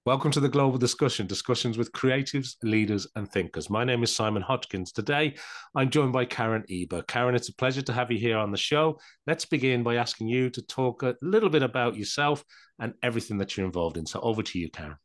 Welcome to the Global Discussion, discussions with creatives, leaders, and thinkers. My name is Simon Hodgkins. Today, I'm joined by Karen Eber. Karen, it's a pleasure to have you here on the show. Let's begin by asking you to talk a little bit about yourself and everything that you're involved in. So over to you, Karen.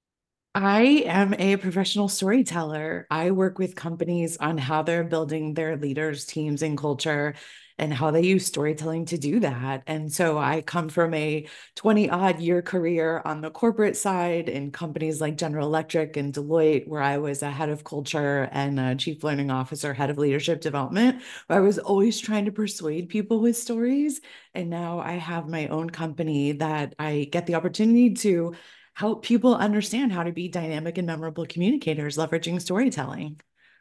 I am a professional storyteller. I work with companies on how they're building their leaders, teams, and culture, and how they use storytelling to do that. And so I come from a 20 odd year career on the corporate side in companies like General Electric and Deloitte, where I was a head of culture and a chief learning officer, head of leadership development. Where I was always trying to persuade people with stories. And now I have my own company that I get the opportunity to help people understand how to be dynamic and memorable communicators leveraging storytelling.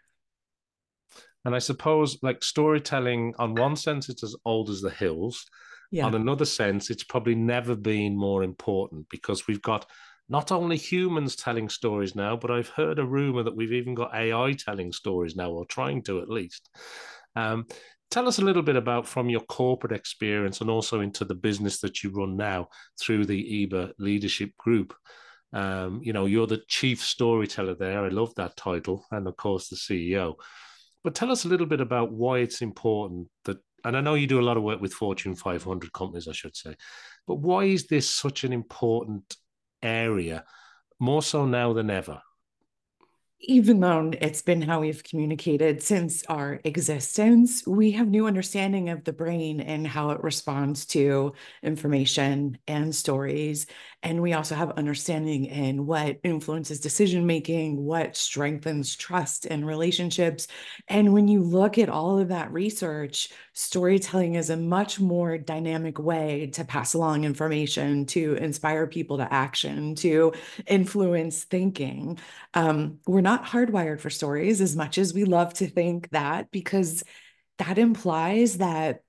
And I suppose, like storytelling, on one sense, it's as old as the hills. On Yeah. another sense, it's probably never been more important because we've got not only humans telling stories now, but I've heard a rumor that we've even got AI telling stories now, or trying to at least. Um, Tell us a little bit about from your corporate experience and also into the business that you run now through the EBA Leadership Group. You're the chief storyteller there. I love that title, and of course, the CEO. But tell us a little bit about why it's important that, and I know you do a lot of work with Fortune 500 companies, I should say, but why is this such an important area, more so now than ever? Even though it's been how we've communicated since our existence, we have new understanding of the brain and how it responds to information and stories. And we also have understanding in what influences decision making, what strengthens trust and relationships. And when you look at all of that research, storytelling is a much more dynamic way to pass along information, to inspire people to action, to influence thinking. We're not hardwired for stories as much as we love to think that, because that implies that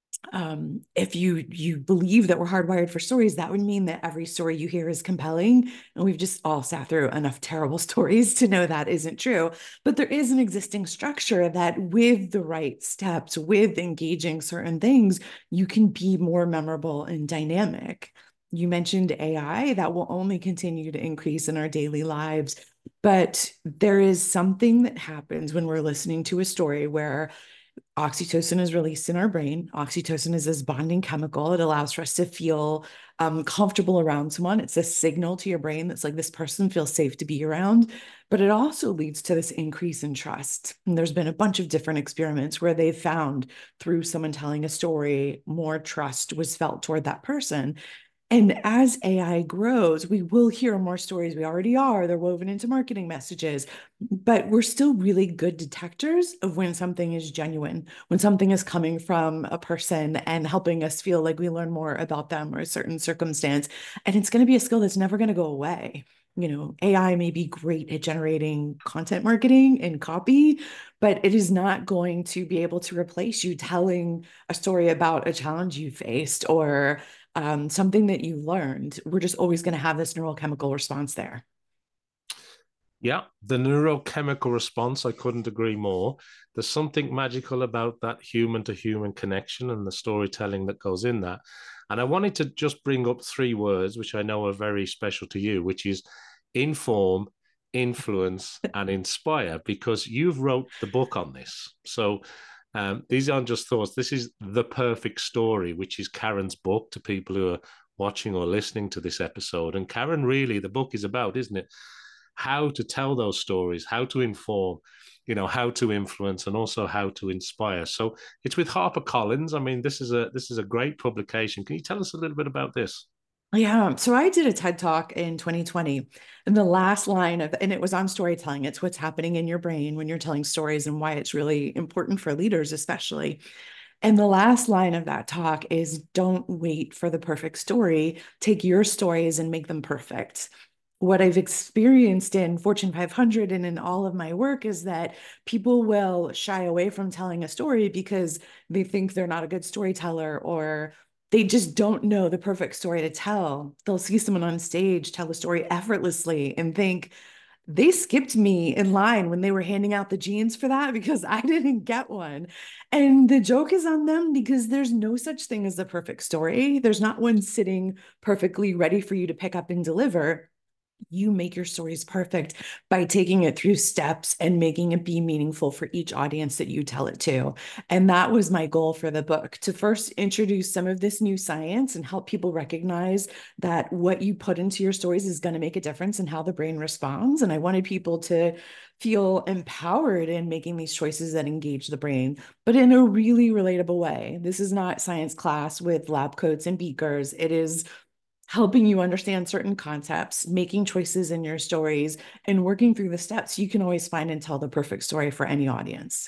if you believe that we're hardwired for stories, that would mean that every story you hear is compelling. And we've just all sat through enough terrible stories to know that isn't true. But there is an existing structure that, with the right steps, with engaging certain things, you can be more memorable and dynamic. You mentioned AI, that will only continue to increase in our daily lives. But there is something that happens when we're listening to a story where oxytocin is released in our brain. Oxytocin is this bonding chemical. It allows for us to feel comfortable around someone. It's a signal to your brain that's like, this person feels safe to be around. But it also leads to this increase in trust. And there's been a bunch of different experiments where they've found, through someone telling a story, more trust was felt toward that person. And as AI grows, we will hear more stories. We already are. They're woven into marketing messages, but we're still really good detectors of when something is genuine, when something is coming from a person and helping us feel like we learn more about them or a certain circumstance. And it's going to be a skill that's never going to go away. AI may be great at generating content marketing and copy, but it is not going to be able to replace you telling a story about a challenge you faced or something that you learned. We're just always going to have this neurochemical response there. Yeah, the neurochemical response, I couldn't agree more. There's something magical about that human to human connection and the storytelling that goes in that. And I wanted to just bring up three words, which I know are very special to you, which is inform, influence, and inspire, because you've wrote the book on this. So these aren't just thoughts. This is The Perfect Story, which is Karen's book to people who are watching or listening to this episode. And Karen, really, the book is about, isn't it? How to tell those stories, how to inform, how to influence, and also how to inspire. So it's with HarperCollins. I mean, this is a great publication. Can you tell us a little bit about this? Yeah. So I did a TED Talk in 2020, and the last line and it was on storytelling. It's what's happening in your brain when you're telling stories and why it's really important for leaders, especially. And the last line of that talk is, don't wait for the perfect story. Take your stories and make them perfect. What I've experienced in Fortune 500 and in all of my work is that people will shy away from telling a story because they think they're not a good storyteller, or they just don't know the perfect story to tell. They'll see someone on stage tell a story effortlessly and think, they skipped me in line when they were handing out the jeans for that because I didn't get one. And the joke is on them, because there's no such thing as the perfect story. There's not one sitting perfectly ready for you to pick up and deliver. you make your stories perfect by taking it through steps and making it be meaningful for each audience that you tell it to. And that was my goal for the book, to first introduce some of this new science and help people recognize that what you put into your stories is going to make a difference in how the brain responds. And I wanted people to feel empowered in making these choices that engage the brain, but in a really relatable way. This is not science class with lab coats and beakers. It is helping you understand certain concepts, making choices in your stories, and working through the steps you can always find and tell the perfect story for any audience.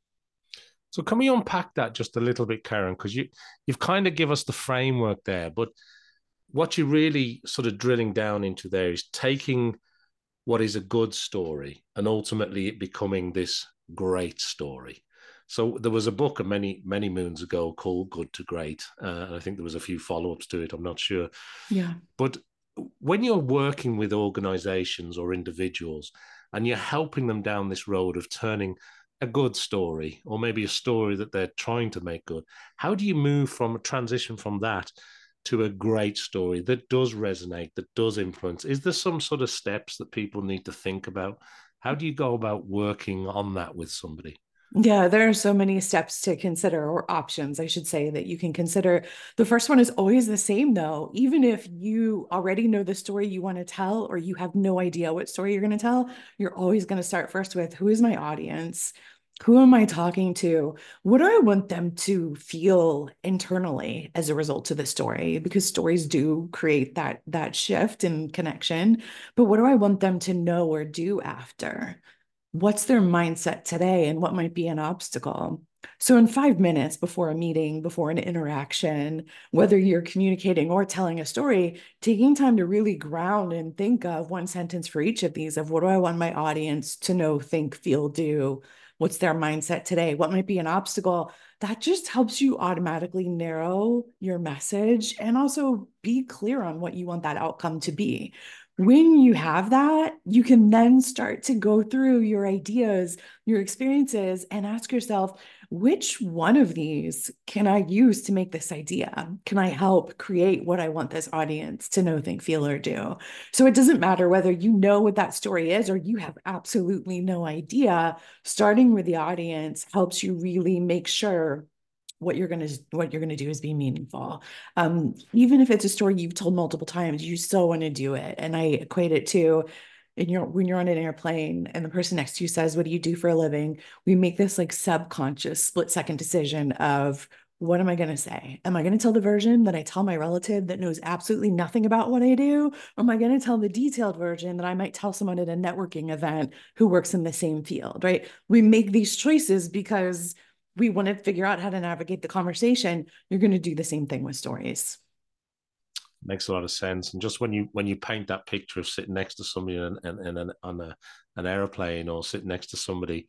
So can we unpack that just a little bit, Karen? Because you've kind of give us the framework there, but what you're really sort of drilling down into there is taking what is a good story and ultimately it becoming this great story. So there was a book many, many moons ago called Good to Great. And I think there was a few follow-ups to it. I'm not sure. Yeah. But when you're working with organizations or individuals and you're helping them down this road of turning a good story or maybe a story that they're trying to make good, how do you move from a transition from that to a great story that does resonate, that does influence? Is there some sort of steps that people need to think about? How do you go about working on that with somebody? Yeah, there are so many steps to consider, or options, I should say, that you can consider. The first one is always the same, though. Even if you already know the story you want to tell, or you have no idea what story you're going to tell, you're always going to start first with, who is my audience? Who am I talking to? What do I want them to feel internally as a result of the story? Because stories do create that shift and connection. But what do I want them to know or do after? What's their mindset today and what might be an obstacle? So, in 5 minutes before a meeting, before an interaction, whether you're communicating or telling a story, taking time to really ground and think of one sentence for each of these, of what do I want my audience to know, think, feel, do? What's their mindset today? What might be an obstacle? That just helps you automatically narrow your message and also be clear on what you want that outcome to be. When you have that, you can then start to go through your ideas, your experiences, and ask yourself, which one of these can I use to make this idea? Can I help create what I want this audience to know, think, feel, or do? So it doesn't matter whether you know what that story is or you have absolutely no idea. Starting with the audience helps you really make sure what you're gonna do is be meaningful. Even if it's a story you've told multiple times, you still want to do it. And I equate it to when you're on an airplane and the person next to you says, "What do you do for a living?" We make this like subconscious split-second decision of, what am I going to say? Am I going to tell the version that I tell my relative that knows absolutely nothing about what I do? Or am I going to tell the detailed version that I might tell someone at a networking event who works in the same field, right? We make these choices because we want to figure out how to navigate the conversation. You're going to do the same thing with stories. Makes a lot of sense. And just when you paint that picture of sitting next to somebody on an airplane or sitting next to somebody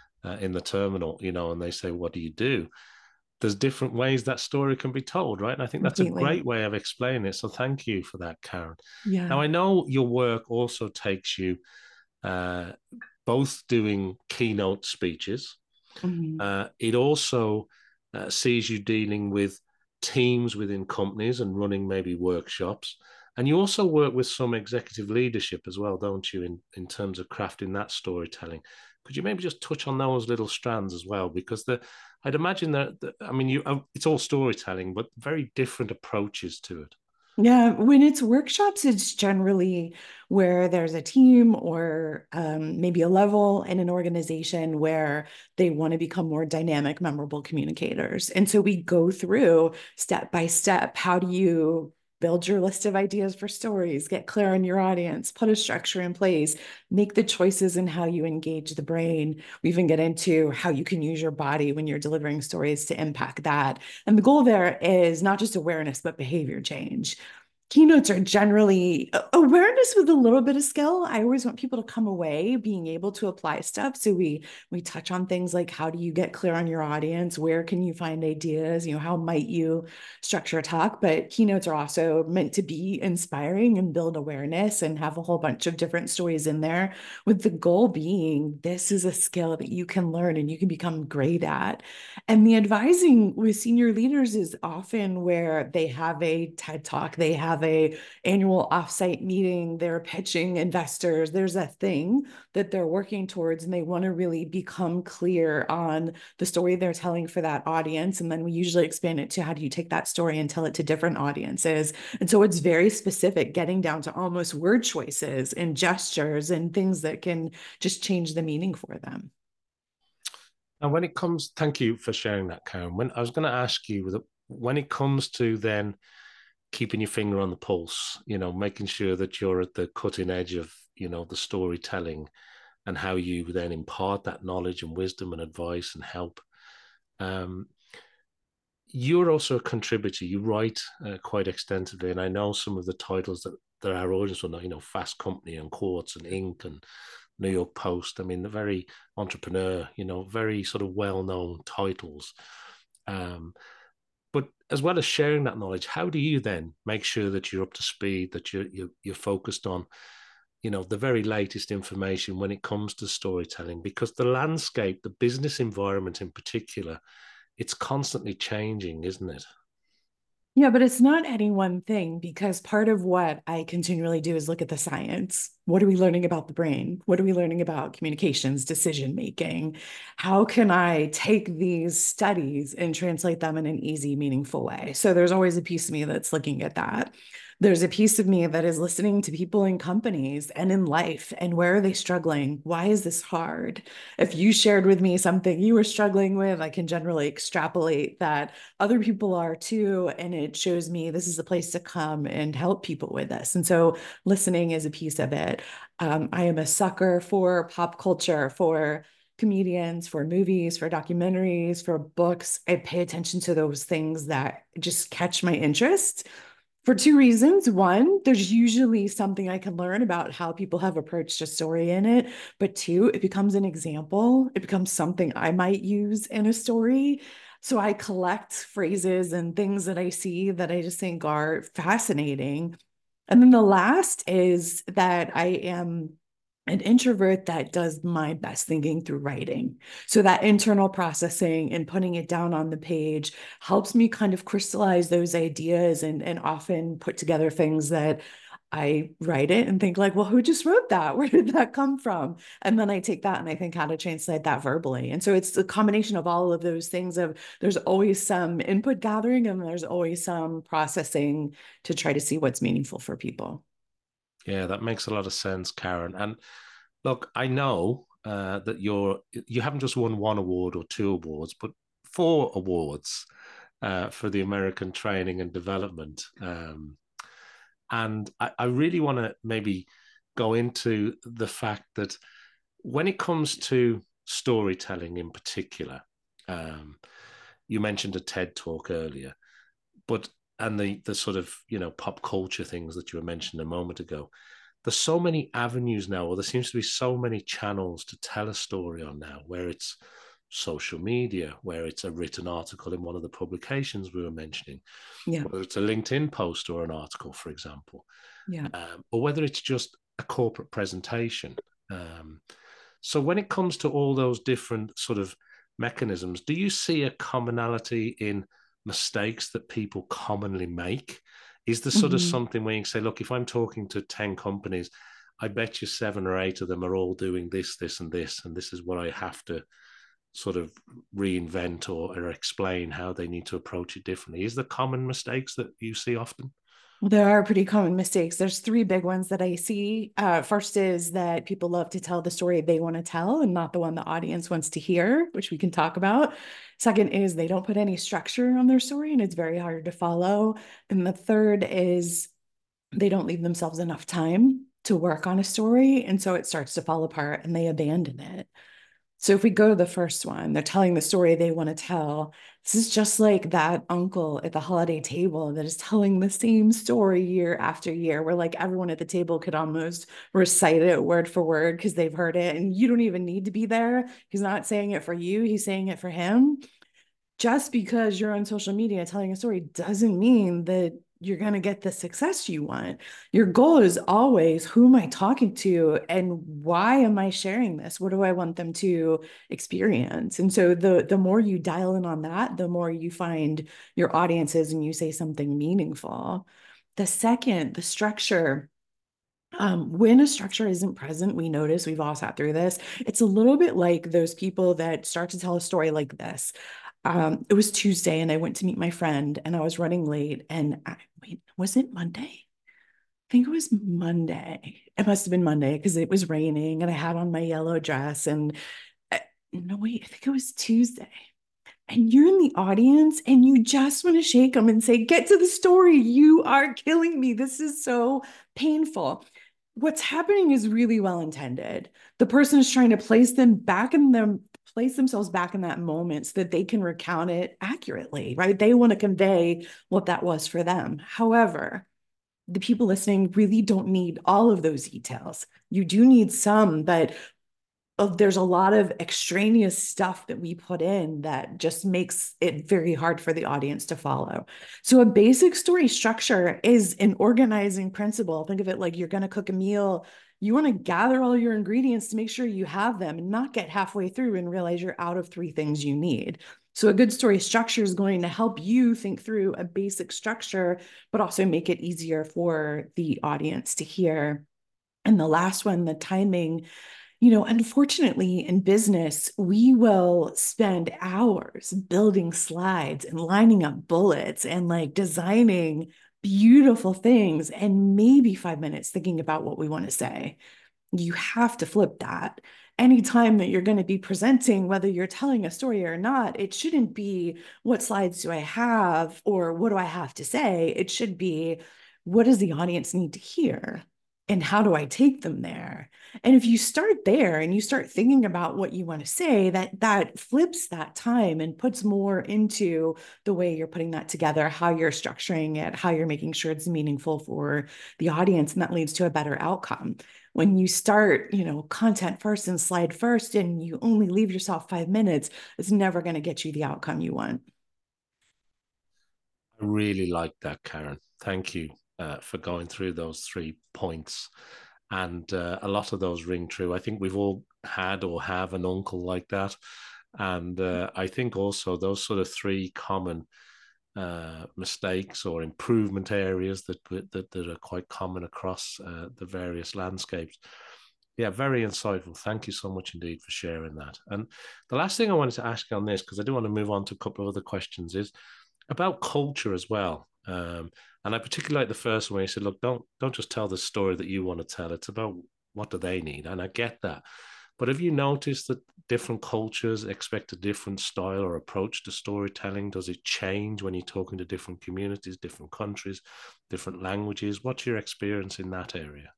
in the terminal, and they say, "What do you do?" There's different ways that story can be told, right? And I think that's a Completely. great way of explaining it. So thank you for that, Karen. Yeah. Now I know your work also takes you uh, both doing keynote speeches. Mhm. It also sees you dealing with teams within companies and running maybe workshops. And you also work with some executive leadership as well, don't you, in terms of crafting that storytelling? Could you maybe just touch on those little strands as well? Because I'd imagine that I mean, it's all storytelling, but very different approaches to it. Yeah, when it's workshops, it's generally where there's a team or maybe a level in an organization where they want to become more dynamic, memorable communicators. And so we go through step by step. How do you build your list of ideas for stories, get clear on your audience, put a structure in place, make the choices in how you engage the brain. We even get into how you can use your body when you're delivering stories to impact that. And the goal there is not just awareness, but behavior change. Keynotes are generally awareness with a little bit of skill. I always want people to come away being able to apply stuff. So we touch on things like, how do you get clear on your audience? Where can you find ideas? How might you structure a talk? But keynotes are also meant to be inspiring and build awareness and have a whole bunch of different stories in there, with the goal being this is a skill that you can learn and you can become great at. And the advising with senior leaders is often where they have a TED talk, they have have a annual offsite meeting, they're pitching investors, there's a thing that they're working towards, and they want to really become clear on the story they're telling for that audience. And then we usually expand it to how do you take that story and tell it to different audiences. And so it's very specific, getting down to almost word choices and gestures and things that can just change the meaning for them. And when it comes, thank you for sharing that, Karen. When I was going to ask you, when it comes to then keeping your finger on the pulse, making sure that you're at the cutting edge of, the storytelling and how you then impart that knowledge and wisdom and advice and help. You're also a contributor. You write quite extensively, and I know some of the titles that our audience will know, Fast Company and Quartz and Ink and New York Post. I mean, the very entrepreneur, very sort of well-known titles. But as well as sharing that knowledge, how do you then make sure that you're up to speed, that you're focused on, the very latest information when it comes to storytelling? Because the landscape, the business environment in particular, it's constantly changing, isn't it? Yeah, but it's not any one thing, because part of what I continually do is look at the science. What are we learning about the brain? What are we learning about communications, decision making? How can I take these studies and translate them in an easy, meaningful way? So there's always a piece of me that's looking at that. There's a piece of me that is listening to people in companies and in life, and where are they struggling? Why is this hard? If you shared with me something you were struggling with, I can generally extrapolate that other people are too. And it shows me this is a place to come and help people with this. And so listening is a piece of it. I am a sucker for pop culture, for comedians, for movies, for documentaries, for books. I pay attention to those things that just catch my interest for two reasons. One, there's usually something I can learn about how people have approached a story in it. But two, it becomes an example. It becomes something I might use in a story. So I collect phrases and things that I see that I just think are fascinating. And then the last is that I am an introvert that does my best thinking through writing. So that internal processing and putting it down on the page helps me kind of crystallize those ideas, and often put together things that I write it and think like, well, who just wrote that? Where did that come from? And then I take that and I think how to translate that verbally. And so it's a combination of all of those things of there's always some input gathering and there's always some processing to try to see what's meaningful for people. Yeah, that makes a lot of sense, Karen. And look, I know that you haven't just won one award or two awards, but four awards for the American Training and Development. And I really want to maybe go into the fact that when it comes to storytelling in particular, you mentioned a TED talk earlier, but and the sort of pop culture things that you were mentioning a moment ago. There's so many avenues now, or there seems to be so many channels to tell a story on now, where it's social media, where it's a written article in one of the publications we were mentioning, Yeah. whether it's a LinkedIn post or an article, for example, Yeah. or whether it's just a corporate presentation. Um, so when it comes to all those different sort of mechanisms, do you see a commonality in mistakes that people commonly make? Is there sort of Mhm. something where you can say, look, if I'm talking to 10 companies, I bet you seven or eight of them are all doing this, this, and this is what I have to sort of reinvent or explain how they need to approach it differently. Is there common mistakes that you see often? There are pretty common mistakes. There's three big ones that I see. First is that people love to tell the story they want to tell and not the one the audience wants to hear, which we can talk about. Second is they don't put any structure on their story and it's very hard to follow. And the third is they don't leave themselves enough time to work on a story. And so it starts to fall apart and they abandon it. So if we go to the first one, they're telling the story they want to tell. This is just like that uncle at the holiday table that is telling the same story year after year, where like everyone at the table could almost recite it word for word because they've heard it. And you don't even need to be there. He's not saying it for you, he's saying it for him. Just because you're on social media telling a story doesn't mean that you're going to get the success you want. Your goal is always who am I talking to and why am I sharing this? What do I want them to experience? And so the more you dial in on that, the more you find your audiences and you say something meaningful. The second, the structure. When a structure isn't present, we notice, we've all sat through this. It's a little bit like those people that start to tell a story like this. It was Tuesday and I went to meet my friend and I was running late. And wait, was it Monday? I think it was Monday. It must have been Monday because it was raining and I had on my yellow dress. And no, wait, I think it was Tuesday. And you're in the audience and you just want to shake them and say, get to the story. You are killing me. This is so painful. What's happening is really well intended. The person is trying to place themselves back in that moment so that they can recount it accurately, right? They want to convey what that was for them. However, the people listening really don't need all of those details. You do need some, but there's a lot of extraneous stuff that we put in that just makes it very hard for the audience to follow. So a basic story structure is an organizing principle. Think of it like you're going to cook a meal. You want to gather all your ingredients to make sure you have them and not get halfway through and realize you're out of three things you need. So a good story structure is going to help you think through a basic structure, but also make it easier for the audience to hear. And the last one, the timing. Unfortunately, in business, we will spend hours building slides and lining up bullets and like designing beautiful things and maybe 5 minutes thinking about what we want to say. You have to flip that. Anytime that you're going to be presenting, whether you're telling a story or not, it shouldn't be what slides do I have or what do I have to say? It should be what does the audience need to hear? And how do I take them there? And if you start there and you start thinking about what you want to say, that flips that time and puts more into the way you're putting that together, how you're structuring it, how you're making sure it's meaningful for the audience, and that leads to a better outcome. When you start, content first and slide first, and you only leave yourself 5 minutes, it's never going to get you the outcome you want. I really like that, Karen. Thank you for going through those 3 points. And a lot of those ring true. I think we've all had or have an uncle like that. And I think also those sort of three common mistakes or improvement areas that are quite common across the various landscapes. Yeah, very insightful. Thank you so much indeed for sharing that. And the last thing I wanted to ask you on this, because I do want to move on to a couple of other questions, is about culture as well. And I particularly like the first one where you said, look, don't just tell the story that you want to tell. It's about what do they need. And I get that. But have you noticed that different cultures expect a different style or approach to storytelling? Does it change when you're talking to different communities, different countries, different languages? What's your experience in that area?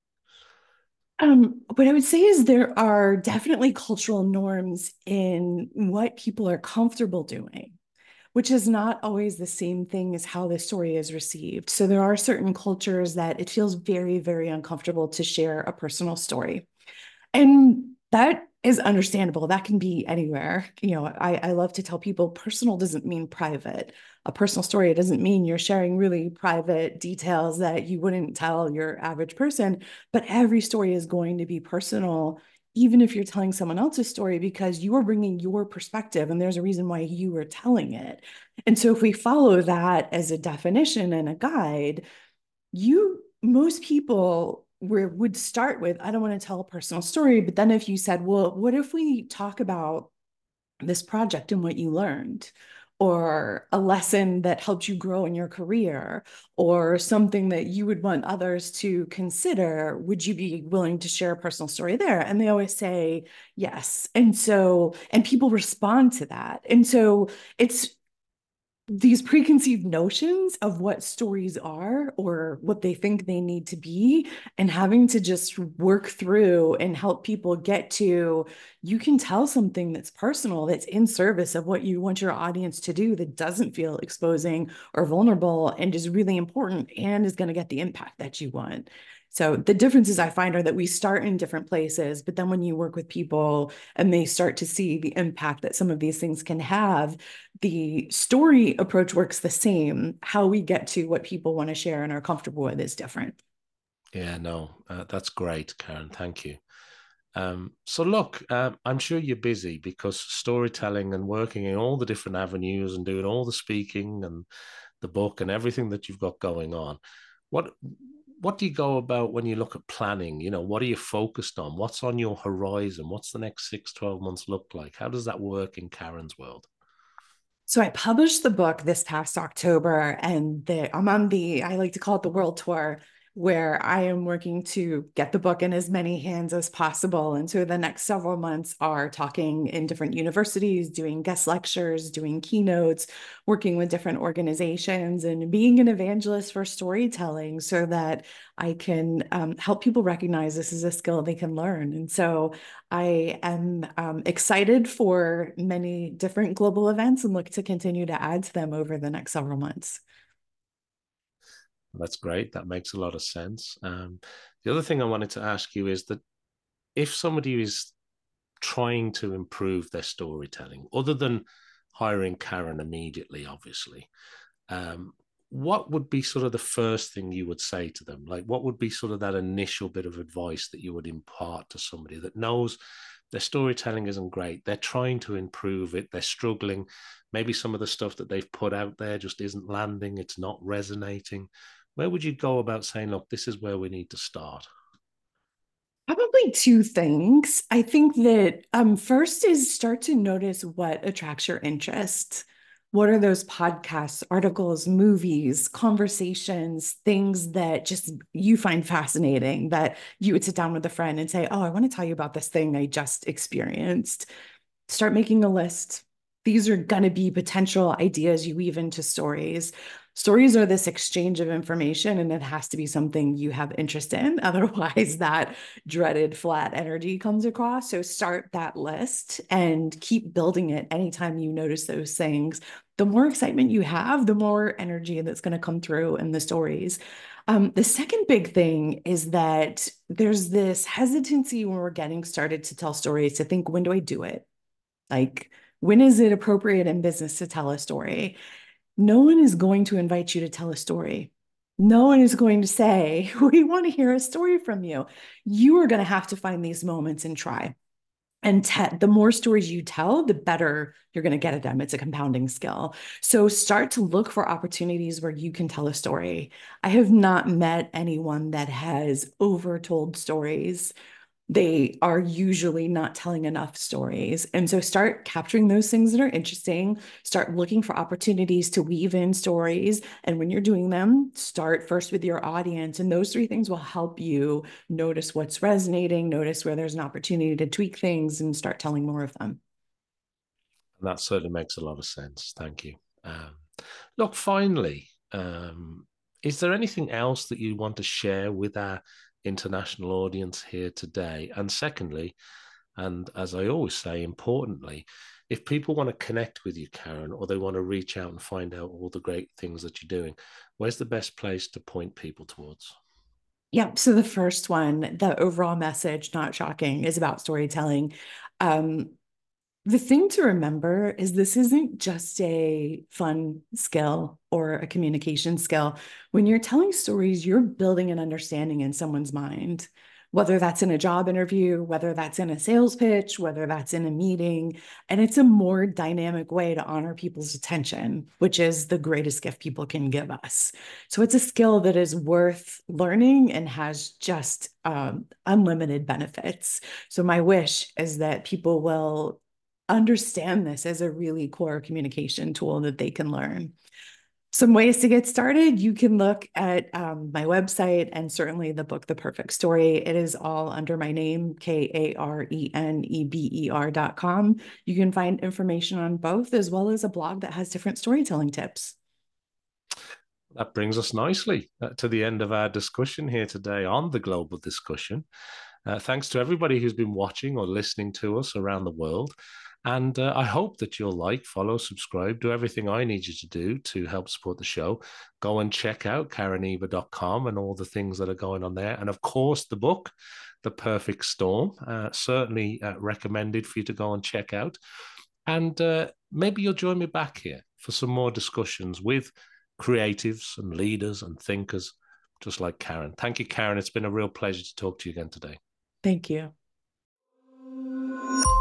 What I would say is there are definitely cultural norms in what people are comfortable doing, which is not always the same thing as how the story is received. So there are certain cultures that it feels very, very uncomfortable to share a personal story. And that is understandable. That can be anywhere. I love to tell people personal doesn't mean private. A personal story doesn't mean you're sharing really private details that you wouldn't tell your average person, but every story is going to be personal, even if you're telling someone else's story, because you are bringing your perspective and there's a reason why you are telling it. And so if we follow that as a definition and a guide, most people would start with, I don't want to tell a personal story. But then if you said, well, what if we talk about this project and what you learned, or a lesson that helped you grow in your career, or something that you would want others to consider, would you be willing to share a personal story there? And they always say yes. And people respond to that. And so it's these preconceived notions of what stories are or what they think they need to be, and having to just work through and help people get to, you can tell something that's personal, that's in service of what you want your audience to do, that doesn't feel exposing or vulnerable and is really important and is going to get the impact that you want. So the differences I find are that we start in different places, but then when you work with people and they start to see the impact that some of these things can have, the story approach works the same. How we get to what people want to share and are comfortable with is different. Yeah, no, that's great, Karen. Thank you. So look, I'm sure you're busy because storytelling and working in all the different avenues and doing all the speaking and the book and everything that you've got going on. What what do you go about when you look at planning? You know, what are you focused on? What's on your horizon? What's the next 6, 12 months look like? How does that work in Karen's world? So I published the book this past October, and I'm on I like to call it the world tour, where I am working to get the book in as many hands as possible. And so the next several months are talking in different universities, doing guest lectures, doing keynotes, working with different organizations, and being an evangelist for storytelling so that I can help people recognize this is a skill they can learn. And so I am excited for many different global events and look to continue to add to them over the next several months. That's great. That makes a lot of sense. The other thing I wanted to ask you is that if somebody is trying to improve their storytelling, other than hiring Karen immediately, obviously, um, what would be sort of the first thing you would say to them? Like, what would be sort of that initial bit of advice that you would impart to somebody that knows their storytelling isn't great? They're trying to improve it, they're struggling. Maybe some of the stuff that they've put out there just isn't landing, it's not resonating. Where would you go about saying, look, this is where we need to start? Probably two things. I think that first is start to notice what attracts your interest. What are those podcasts, articles, movies, conversations, things that just you find fascinating that you would sit down with a friend and say, oh, I want to tell you about this thing I just experienced. Start making a list. These are going to be potential ideas you weave into stories. Stories are this exchange of information, and it has to be something you have interest in. Otherwise, that dreaded flat energy comes across. So start that list and keep building it anytime you notice those things. The more excitement you have, the more energy that's going to come through in the stories. The second big thing is that there's this hesitancy when we're getting started to tell stories to think, when do I do it? Like, when is it appropriate in business to tell a story? No one is going to invite you to tell a story. No one is going to say, we want to hear a story from you. You are going to have to find these moments and try. And the more stories you tell, the better you're going to get at them. It's a compounding skill. So start to look for opportunities where you can tell a story. I have not met anyone that has overtold stories. They are usually not telling enough stories. And so start capturing those things that are interesting, start looking for opportunities to weave in stories. And when you're doing them, start first with your audience. And those three things will help you notice what's resonating, notice where there's an opportunity to tweak things, and start telling more of them. And that certainly makes a lot of sense. Thank you. Look, finally, is there anything else that you want to share with our international audience here today? And secondly, and as I always say, importantly, if people want to connect with you, Karen, or they want to reach out and find out all the great things that you're doing, where's the best place to point people towards? Yeah. So the first one, the overall message, not shocking, is about storytelling. Um, The thing to remember is this isn't just a fun skill or a communication skill. When you're telling stories, you're building an understanding in someone's mind, whether that's in a job interview, whether that's in a sales pitch, whether that's in a meeting. And it's a more dynamic way to honor people's attention, which is the greatest gift people can give us. So it's a skill that is worth learning and has just unlimited benefits. So my wish is that people will understand this as a really core communication tool that they can learn. Some ways to get started, you can look at my website and certainly the book, The Perfect Story. It is all under my name, KareNebeer.com. You can find information on both, as well as a blog that has different storytelling tips. That brings us nicely to the end of our discussion here today on the global discussion. Thanks to everybody who's been watching or listening to us around the world. And I hope that you'll like, follow, subscribe, do everything I need you to do to help support the show. Go and check out KarenNebeer.com and all the things that are going on there. And of course, the book, The Perfect Storm, certainly recommended for you to go and check out. And maybe you'll join me back here for some more discussions with creatives and leaders and thinkers just like Karen. Thank you, Karen. It's been a real pleasure to talk to you again today. Thank you.